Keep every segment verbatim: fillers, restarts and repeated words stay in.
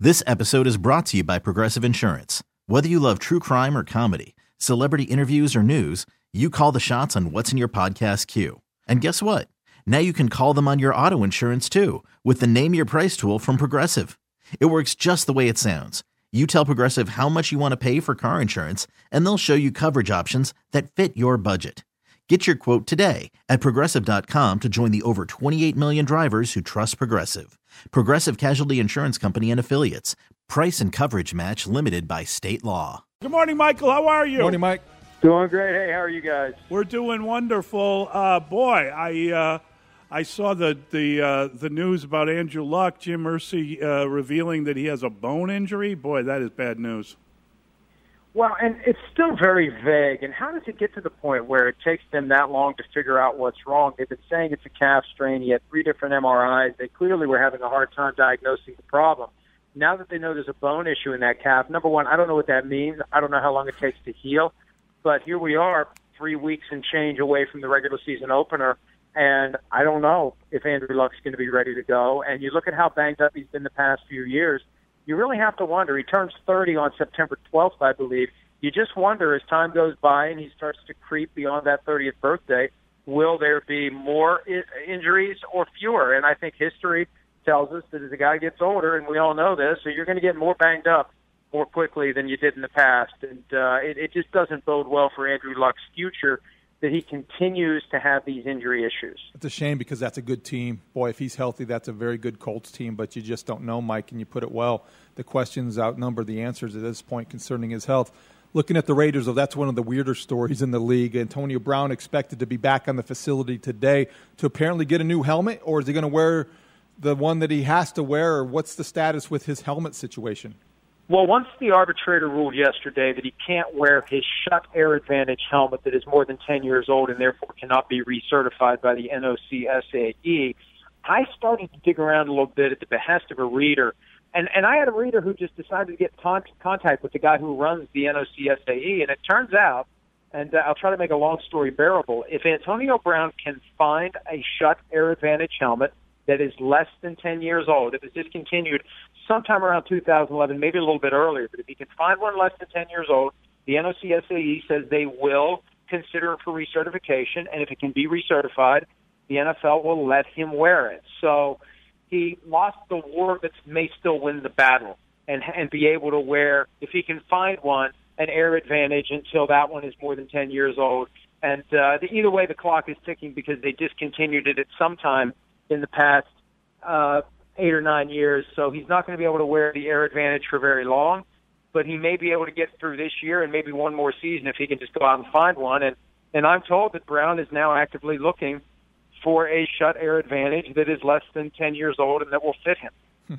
This episode is brought to you by Progressive Insurance. Whether you love true crime or comedy, celebrity interviews or news, you call the shots on what's in your podcast queue. And guess what? Now you can call them on your auto insurance too with the Name Your Price tool from Progressive. It works just the way it sounds. You tell Progressive how much you want to pay for car insurance, and they'll show you coverage options that fit your budget. Get your quote today at Progressive dot com to join the over twenty-eight million drivers who trust Progressive. Progressive Casualty Insurance Company and Affiliates. Price and coverage match limited by state law. Good morning, Michael. How are you? Morning, Mike. Doing great. Hey, how are you guys? We're doing wonderful. Uh, boy, I uh, I saw the the uh, the news about Andrew Luck, Jim Irsay uh, revealing that he has a bone injury. Boy, that is bad news. Well, and it's still very vague. And how does it get to the point where it takes them that long to figure out what's wrong? They've been saying it's a calf strain. He had three different M R Is. They clearly were having a hard time diagnosing the problem. Now that they know there's a bone issue in that calf, number one, I don't know what that means. I don't know how long it takes to heal. But here we are, three weeks and change away from the regular season opener, and I don't know if Andrew Luck's going to be ready to go. And you look at how banged up he's been the past few years, you really have to wonder. He turns thirty on September twelfth, I believe. You just wonder, as time goes by and he starts to creep beyond that thirtieth birthday, will there be more I- injuries or fewer? And I think history tells us that as a guy gets older, and we all know this, so you're going to get more banged up more quickly than you did in the past. And uh, it, it just doesn't bode well for Andrew Luck's future that he continues to have these injury issues. It's a shame because that's a good team. Boy, if he's healthy, that's a very good Colts team, but you just don't know, Mike, and you put it well. The questions outnumber the answers at this point concerning his health. Looking at the Raiders, though, that's one of the weirder stories in the league. Antonio Brown expected to be back on the facility today to apparently get a new helmet, or is he going to wear the one that he has to wear, or what's the status with his helmet situation? Well, once the arbitrator ruled yesterday that he can't wear his Schutt Air Advantage helmet that is more than ten years old and therefore cannot be recertified by the N O C S A E, I started to dig around a little bit at the behest of a reader. And, and I had a reader who just decided to get con- contact with the guy who runs the N O C S A E, and it turns out, and uh, I'll try to make a long story bearable, if Antonio Brown can find a Schutt Air Advantage helmet that is less than ten years old, it was discontinued sometime around two thousand eleven, maybe a little bit earlier, but if he can find one less than ten years old, the N O C S A E says they will consider it for recertification, and if it can be recertified, the N F L will let him wear it. So he lost the war that may still win the battle and and be able to wear, if he can find one, an Air Advantage until that one is more than ten years old. And uh, the, either way, the clock is ticking because they discontinued it at some time in the past uh, eight or nine years. So he's not going to be able to wear the Air Advantage for very long, but he may be able to get through this year and maybe one more season if he can just go out and find one. And, and I'm told that Brown is now actively looking for a Schutt Air Advantage that is less than ten years old and that will fit him.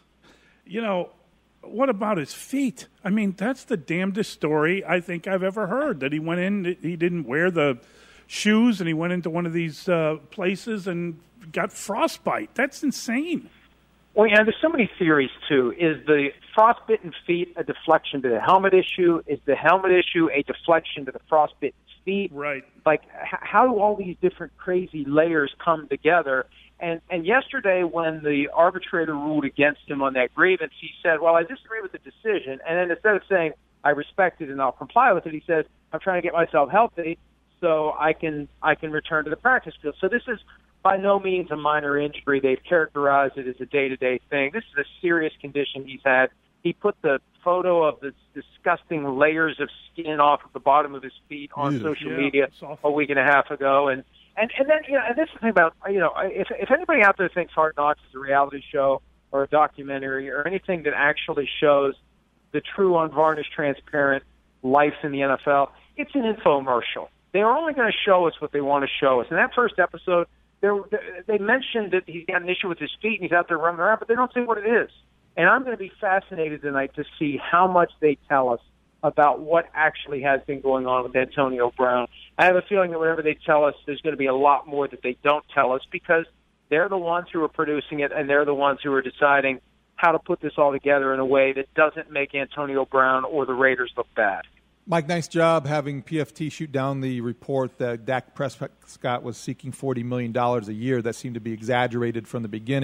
You know, what about his feet? I mean, that's the damnedest story I think I've ever heard, that he went in, he didn't wear the shoes, and he went into one of these uh, places and got frostbite. That's insane. Well, yeah, there's so many theories, too. Is the frostbitten feet a deflection to the helmet issue? Is the helmet issue a deflection to the frostbitten feet? Right. Like, h- how do all these different crazy layers come together? And and yesterday, when the arbitrator ruled against him on that grievance, he said, well, I disagree with the decision. And then instead of saying, I respect it and I'll comply with it, he said, I'm trying to get myself healthy so I can I can return to the practice field. So this is by no means a minor injury. They've characterized it as a day-to-day thing. This is a serious condition he's had. He put the photo of the disgusting layers of skin off of the bottom of his feet on Ew. social Yeah, media a week and a half ago. And, and, and then, you know, and this is the thing about, you know, if, if anybody out there thinks Hard Knocks is a reality show or a documentary or anything that actually shows the true, unvarnished, transparent life in the N F L, it's an infomercial. They are only going to show us what they want to show us. In that first episode, There, they mentioned that he's got an issue with his feet and he's out there running around, but they don't say what it is. And I'm going to be fascinated tonight to see how much they tell us about what actually has been going on with Antonio Brown. I have a feeling that whatever they tell us, there's going to be a lot more that they don't tell us because they're the ones who are producing it and they're the ones who are deciding how to put this all together in a way that doesn't make Antonio Brown or the Raiders look bad. Mike, nice job having P F T shoot down the report that Dak Prescott was seeking forty million dollars a year. That seemed to be exaggerated from the beginning.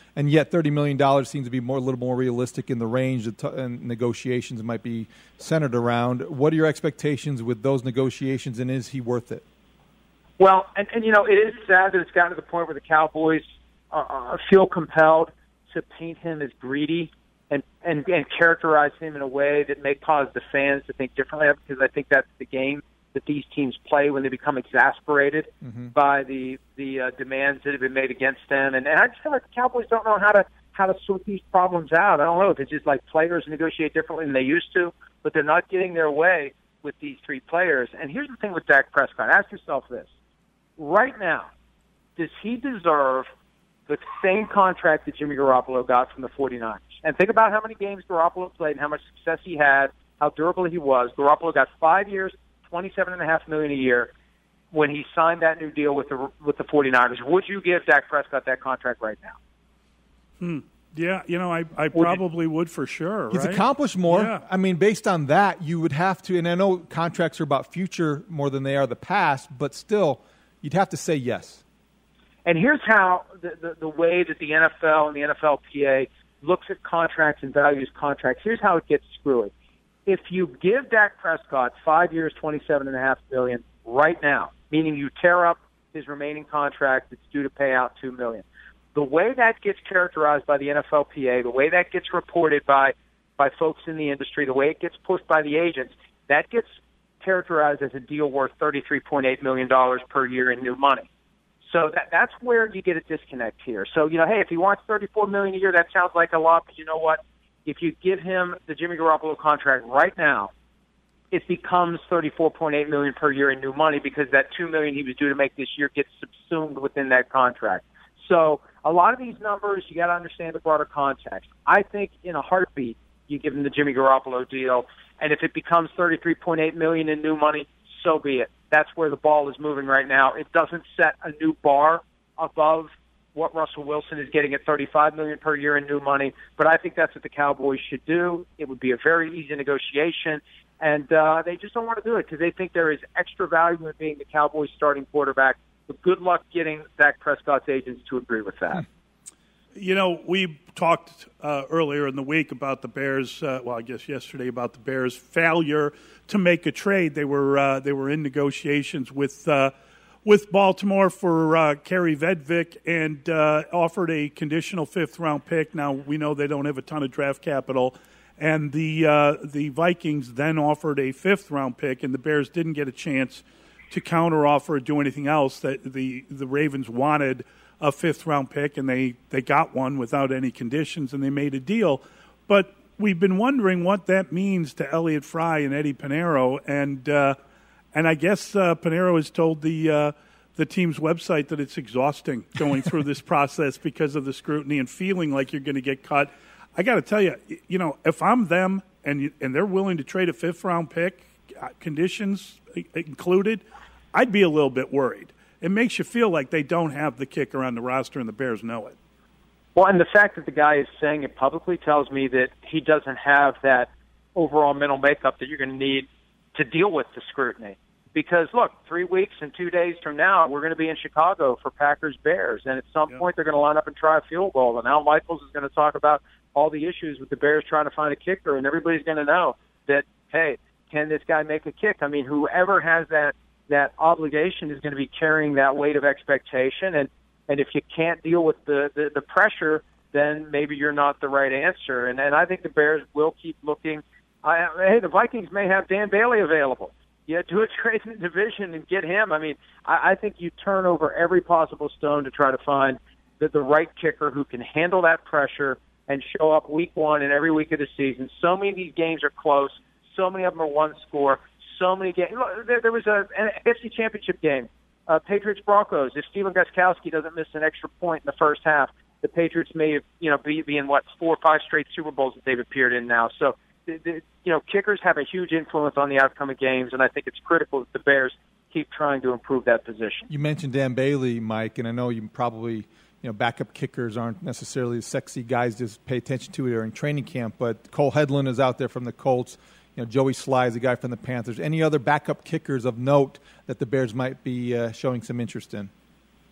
And yet thirty million dollars seems to be more a little more realistic in the range that t- and negotiations might be centered around. What are your expectations with those negotiations, and is he worth it? Well, and, and you know, it is sad that it's gotten to the point where the Cowboys uh, feel compelled to paint him as greedy and, and, and characterize him in a way that may cause the fans to think differently, because I think that's the game that these teams play when they become exasperated mm-hmm. by the the uh, demands that have been made against them. And, and I just feel like the Cowboys don't know how to how to sort these problems out. I don't know if it's just like players negotiate differently than they used to, but they're not getting their way with these three players. And here's the thing with Dak Prescott. Ask yourself this. Right now, does he deserve the same contract that Jimmy Garoppolo got from the 49ers? And think about how many games Garoppolo played and how much success he had, how durable he was. Garoppolo got five years, twenty-seven point five million dollars a year when he signed that new deal with the with the 49ers. Would you give Dak Prescott that contract right now? Hmm. Yeah, you know, I, I probably would, would for sure. He's right? accomplished more. Yeah. I mean, based on that, you would have to, and I know contracts are about future more than they are the past, but still, you'd have to say yes. And here's how the, the, the way that the N F L and the N F L P A looks at contracts and values contracts, here's how it gets screwy. If you give Dak Prescott five years, twenty-seven point five million dollars right now, meaning you tear up his remaining contract that's due to pay out two million dollars, the way that gets characterized by the N F L P A, the way that gets reported by, by folks in the industry, the way it gets pushed by the agents, that gets characterized as a deal worth thirty-three point eight million dollars per year in new money. So that that's where you get a disconnect here. So, you know, hey, if he wants thirty-four million dollars a year, that sounds like a lot, but you know what? If you give him the Jimmy Garoppolo contract right now, it becomes thirty-four point eight million dollars per year in new money, because that two million dollars he was due to make this year gets subsumed within that contract. So a lot of these numbers, you got to understand the broader context. I think in a heartbeat, you give him the Jimmy Garoppolo deal, and if it becomes thirty-three point eight million dollars in new money, so be it. That's where the ball is moving right now. It doesn't set a new bar above what Russell Wilson is getting at thirty-five million dollars per year in new money, but I think that's what the Cowboys should do. It would be a very easy negotiation, and uh, they just don't want to do it because they think there is extra value in being the Cowboys' starting quarterback. But good luck getting Dak Prescott's agents to agree with that. You know, we talked uh, earlier in the week about the Bears, uh, well, I guess yesterday, about the Bears' failure to make a trade. They were uh, they were in negotiations with uh, with Baltimore for uh, Kerry Vedvik and uh, offered a conditional fifth-round pick. Now, we know they don't have a ton of draft capital. And the uh, the Vikings then offered a fifth-round pick, and the Bears didn't get a chance to counteroffer or do anything else. That the, the Ravens wanted a fifth-round pick, and they, they got one without any conditions, and they made a deal. But we've been wondering what that means to Elliott Fry and Eddie Pinheiro, and uh, and I guess uh, Pinheiro has told the uh, the team's website that it's exhausting going through this process because of the scrutiny and feeling like you're going to get cut. I got to tell you, you know, if I'm them and and they're willing to trade a fifth-round pick, conditions included, I'd be a little bit worried. It makes you feel like they don't have the kicker on the roster, and the Bears know it. Well, and the fact that the guy is saying it publicly tells me that he doesn't have that overall mental makeup that you're going to need to deal with the scrutiny. Because, look, three weeks and two days from now, we're going to be in Chicago for Packers-Bears, and at some yep. point they're going to line up and try a field goal. And Al Michaels is going to talk about all the issues with the Bears trying to find a kicker, and everybody's going to know that, hey, can this guy make a kick? I mean, whoever has that that obligation is going to be carrying that weight of expectation. And, and if you can't deal with the, the, the pressure, then maybe you're not the right answer. And, and I think the Bears will keep looking. I, hey, the Vikings may have Dan Bailey available. Yeah, do a trade in the division and get him. I mean, I, I think you turn over every possible stone to try to find the, the right kicker who can handle that pressure and show up week one and every week of the season. So many of these games are close. So many of them are one score. So many games. Look, there, there was a, an A F C Championship game, uh, Patriots-Broncos. If Steven Gostkowski doesn't miss an extra point in the first half, the Patriots may have, you know, be, be in, what, four or five straight Super Bowls that they've appeared in now. So, the, the, you know, kickers have a huge influence on the outcome of games, and I think it's critical that the Bears keep trying to improve that position. You mentioned Dan Bailey, Mike, and I know you probably, you know, backup kickers aren't necessarily sexy guys to pay attention to during training camp, but Cole Hedlund is out there from the Colts. You know, Joey Sly is a guy from the Panthers. Any other backup kickers of note that the Bears might be uh, showing some interest in?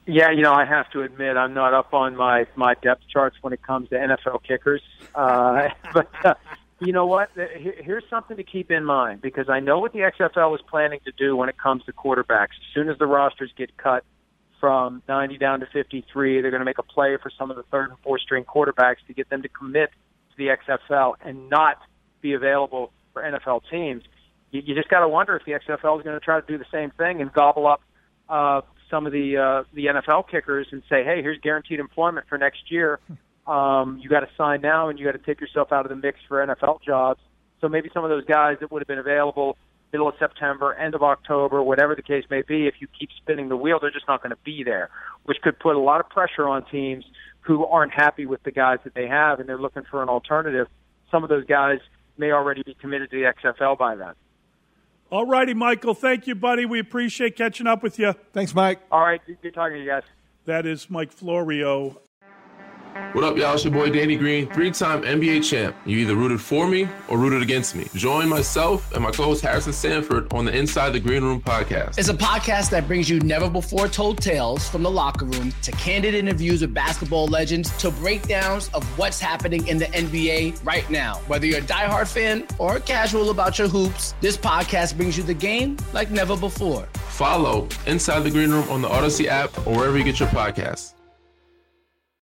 Yeah, you know, I have to admit I'm not up on my, my depth charts when it comes to N F L kickers. Uh, but uh, you know what? Here's something to keep in mind, because I know what the X F L is planning to do when it comes to quarterbacks. As soon as the rosters get cut from ninety down to fifty-three, they're going to make a play for some of the third and fourth string quarterbacks to get them to commit to the X F L and not be available for N F L teams. You, you just got to wonder if the X F L is going to try to do the same thing and gobble up uh, some of the uh, the N F L kickers and say, hey, here's guaranteed employment for next year. Um, you got to sign now, and you got to take yourself out of the mix for N F L jobs. So maybe some of those guys that would have been available middle of September, end of October, whatever the case may be, if you keep spinning the wheel, they're just not going to be there, which could put a lot of pressure on teams who aren't happy with the guys that they have, and they're looking for an alternative. Some of those guys may already be committed to the X F L by then. All righty, Michael. Thank you, buddy. We appreciate catching up with you. Thanks, Mike. All right. Good talking to you guys. That is Mike Florio. What up, y'all? It's your boy Danny Green, three-time N B A champ. You either rooted for me or rooted against me. Join myself and my co-host Harrison Sanford on the Inside the Green Room podcast. It's a podcast that brings you never-before-told tales from the locker room to candid interviews with basketball legends to breakdowns of what's happening in the N B A right now. Whether you're a diehard fan or casual about your hoops, this podcast brings you the game like never before. Follow Inside the Green Room on the Odyssey app or wherever you get your podcasts.